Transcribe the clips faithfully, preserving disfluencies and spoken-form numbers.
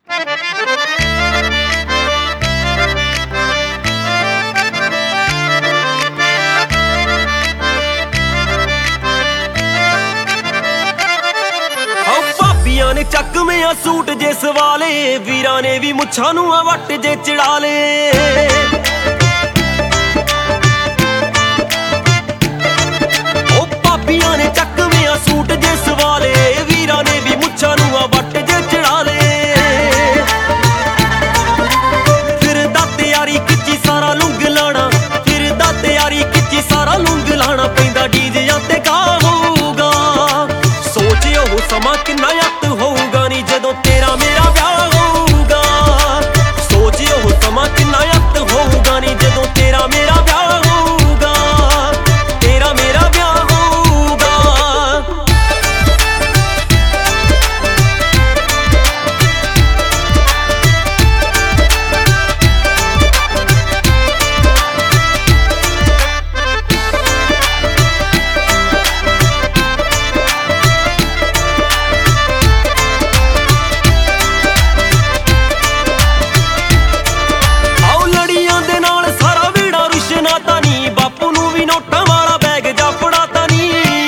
ਨੇ ਚੱਕਵੇਂ ਸੂਟ ਜੇ ਸਵਾਲੇ, ਵੀਰਾਂ ਨੇ ਵੀ ਮੁੱਛਾਂ ਨੂੰ ਆ ਵੱਟ ਜੇ ਚੜਾ ਲੇ। ਉਹ ਭਾਬੀਆਂ ਨੇ ਚੱਕਵੇਂ ਸੂਟ ਜੇ ਸਵਾਲੇ, ਵੀਰਾਂ ਨੇ ਵੀ ਮੁੱਛਾਂ ਨੂੰ ਆ ਵੱਟ ਜੇ ਚੜਾ ਲੇ। ਫਿਰਦਾ ਤਿਆਰੀ ਖਿੱਚੀ ਸਾਰਾ ਲੁੰਗ ਲਾਣਾ, ਫਿਰਦਾ ਤਿਆਰੀ ਖਿੱਚੀ ਸਾਰਾ ਲੁੰਗ ਲਾਣਾ, ਪੈਂਦਾ ਡੀਜਿਆਂ ਤੇ ਗਾ ਹੋਊਗਾ। ਸੋਚ ਉਹ ਸਮਾਂ ਕਿੰਨਾ ਯੱਤ ਹੋਊਗਾ ਨੀ ਜਦੋਂ ਤੇਰਾ ਮੇਰਾ ਵਿਆਹ ਹੋਊਗਾ। ਸੋਚ ਉਹ ਸਮਾਂ ਕਿੰਨਾ ਯੱਤ ਹੋਊਗਾ ਨੀ ਜਦੋਂ ਤੇਰਾ ਮੇਰਾ ਵਿਆਹ ਹੋਊਗਾ, ਤੇਰਾ ਮੇਰਾ ਵਿਆਹ ਹੋਊਗਾ। ਬਾਪੂ ਨੂੰ ਵੀ ਨੋਟਾਂ ਵਾਲਾ ਬੈਗ ਜਾ ਫੜਾਤਾ ਨੀ।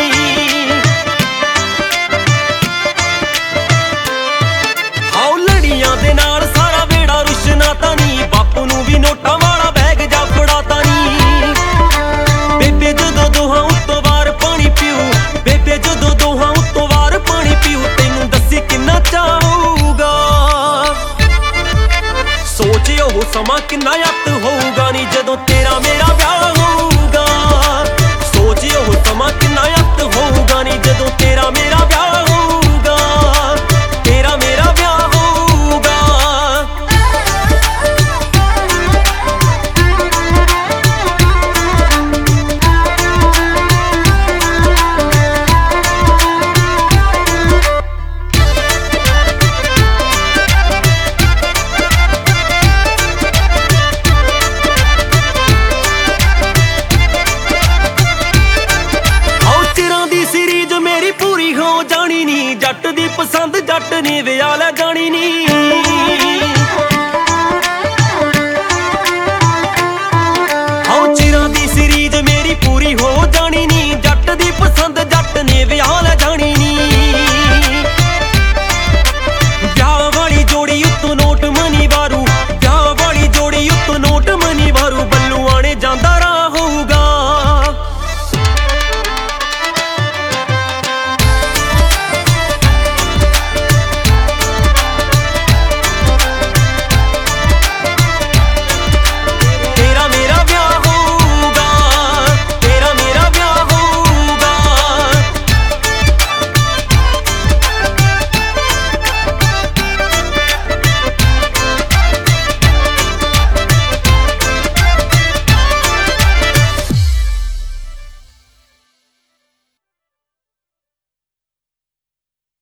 ਹਾਉ ਲੜੀਆਂ ਦੇ ਨਾਲ ਸਾਰਾ ਵੇੜਾ ਰੁਸ਼ਨਾ ਤਾਂ ਨੀ, ਬਾਪੂ ਨੂੰ ਵੀ ਨੋਟਾਂ ਵਾਲਾ ਬੈਗ ਜਾ ਫੜਾਤਾ ਨੀ। ਬੇਬੇ ਜਦੋਂ ਦੋਹਾਂ ਉੱਤੋਂ ਵਾਰ ਪਾਣੀ ਪੀਊ, ਬੇਬੇ ਜਦੋਂ ਦੋਹਾਂ ਉੱਤੋਂ ਵਾਰ ਪਾਣੀ ਪੀਊ, ਤੈਨੂੰ ਦੱਸੀ ਕਿੰਨਾ ਚਾਹੂਗਾ। ਸੋਚ ਉਹ ਸਮਾਂ ਕਿੰਨਾ ਯੱਤ ਹੋਊਗਾ ਨੀ ਜਦੋਂ ਤੇਰਾ ਮੇਰਾ ਵਿਆਹ ਹੋਊਗਾ। ਸੋਚ ਉਹ ਸਮਾਂ ਕਿੰਨਾ ਯੱਤ ਹੋਊਗਾ ਨੀ ਜਦੋਂ ਤੇਰਾ ਮੇਰਾ ਵਿਆਹ ਹੋਊਗਾ, ਤੇਰਾ ਮੇਰਾ ਵਿਆਹ ਹੋਊਗਾ। ਸੀਰੀਜ਼ ਮੇਰੀ ਪੂਰੀ ਹੋ ਜਾਣੀ ਨੀ, ਜੱਟ ਦੀ ਪਸੰਦ ਜੱਟ ਨੇ ਵਿਆਹ ਲੈ ਜਾਣੀ ਨੀ।